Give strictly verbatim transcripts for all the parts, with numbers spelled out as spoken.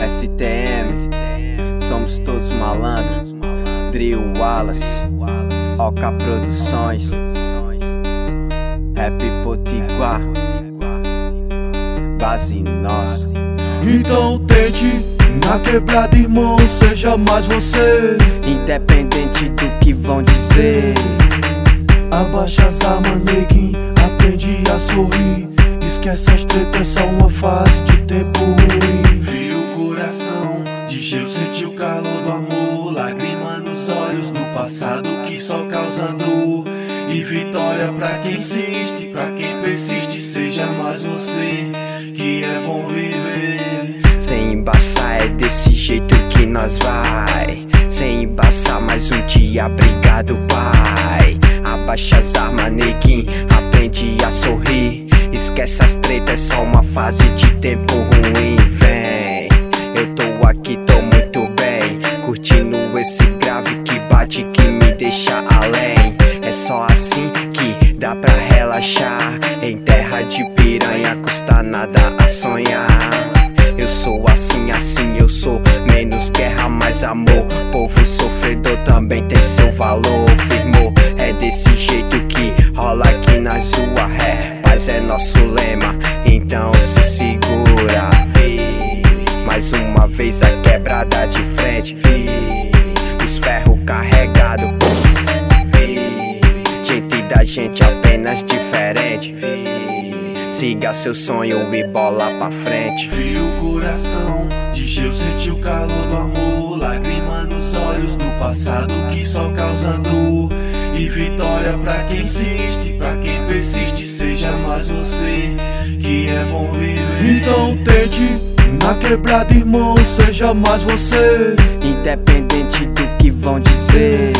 S T M, somos todos malandros. Drill Wallace, Oca Produções, Rap Potiguar, base nossa. Então tente na quebrada, irmão, seja mais você, independente do que vão dizer. Abaixa as armas, neguinho, aprende a sorrir. Esquece as tretas, é só uma fase de tempo ruim. Vi o coração, encheu, senti o calor do amor. Lágrima nos olhos do passado que só causa dor. E vitória pra quem insiste, pra quem persiste. Seja mais você, que é bom viver. Sem embaçar, é desse jeito que nós vai. Sem embaçar, mais um dia, obrigado, pai. Abaixa as armas, neguinho, aprende a sorrir. Esquece as tretas, é só uma fase de tempo ruim. Vem, eu tô aqui, tô muito bem, curtindo esse grave que bate, que me deixa além. É só assim que dá pra relaxar. Em terra de piranha custa nada a sonhar. Eu sou assim, assim eu sou. Menos guerra, mais amor. Povo sofredor também tem seu valor. Firmou, é desse jeito que rola aqui na rua. Ré, paz é nosso lema, então se segura. Vi, mais uma vez a quebrada de frente. Vi, os ferros carregados. Vi, gente da gente apenas diferente. Vi, siga seu sonho e bola pra frente. Vi o coração, encheu, senti o calor do amor. Lágrima nos olhos do passado que só causa dor. E vitória pra quem insiste, pra quem persiste. Seja mais você, que é bom viver. Então tente na quebrada, irmão, seja mais você, independente do que vão dizer.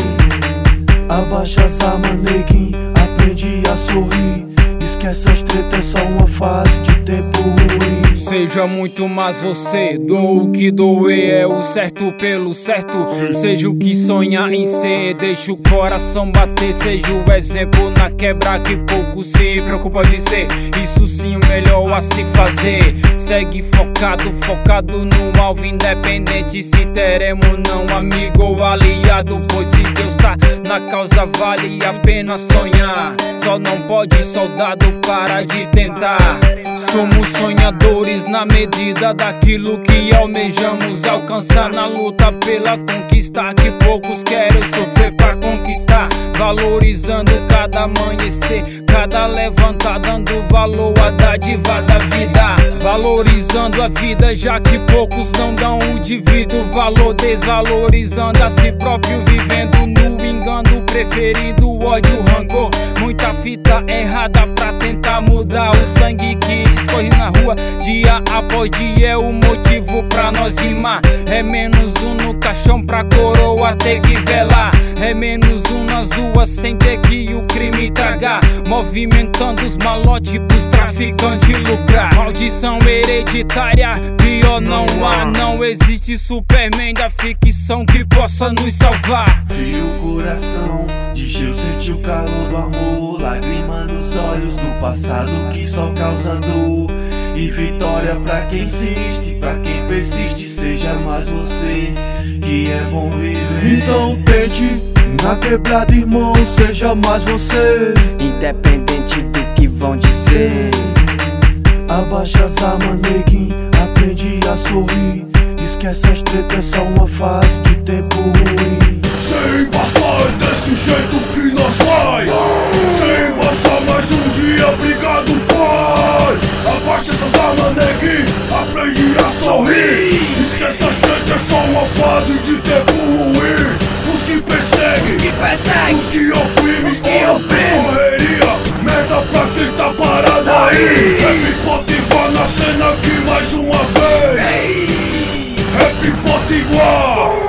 Abaixa as armas, neguinho, aprende a sorrir. Esquece as tretas, é só uma fase de tempo ruim. Seja muito mais você, dou o que doer, é o certo pelo certo. Seja o que sonha em ser, deixa o coração bater. Seja o exemplo na quebra que pouco se preocupa de ser. Isso sim o melhor a se fazer. Segue focado, focado no alvo, independente se teremos não amigo ou aliado. Pois se Deus tá na causa vale a pena sonhar. Só não pode soldado parar de tentar. Somos sonhadores na medida daquilo que almejamos alcançar. Na luta pela conquista que poucos querem sofrer pra conquistar. Valorizando cada amanhecer, cada levantar, dando valor à dádiva da vida. Valorizando a vida, já que poucos não dão o devido valor. Desvalorizando a si próprio, vivendo no engano, preferindo o ódio, o rancor. Muita fita errada pra tentar mudar. O sangue que escorre na rua dia após dia é o motivo pra nós rimar. É menos um no caixão pra coroa ter que velar. É menos um nas ruas sem ter que o crime tragar. Movimentando os malotes pros traficantes lucrar. Maldição hereditária, pior não há. Não existe Superman da ficção que possa nos salvar. Vi o coração, encheu, senti o calor do amor. Lágrima nos olhos do passado que só causa dor. E vitória pra quem insiste, pra quem persiste. Seja mais você, que é bom viver. Então tente na quebrada, irmão, seja mais você, independente do que vão dizer. Abaixa as armas, neguinho, aprende a sorrir. Esquece as tretas, é só uma fase de tempo ruim. Sem passar, é desse jeito que nós vai. Sem passar, mais um dia, obrigado, pai. Abaixa essas armas, neguinho, aprende a sorrir. Esquece as tretas, é só uma fase de tempo ruim. Os que perseguem, Os que perseguem, os que oprimem, os que oprimem. Correria, merda pra quem tá parado aí. Rap Potiguar na cena aqui mais uma vez. Ei. Rap Potiguar.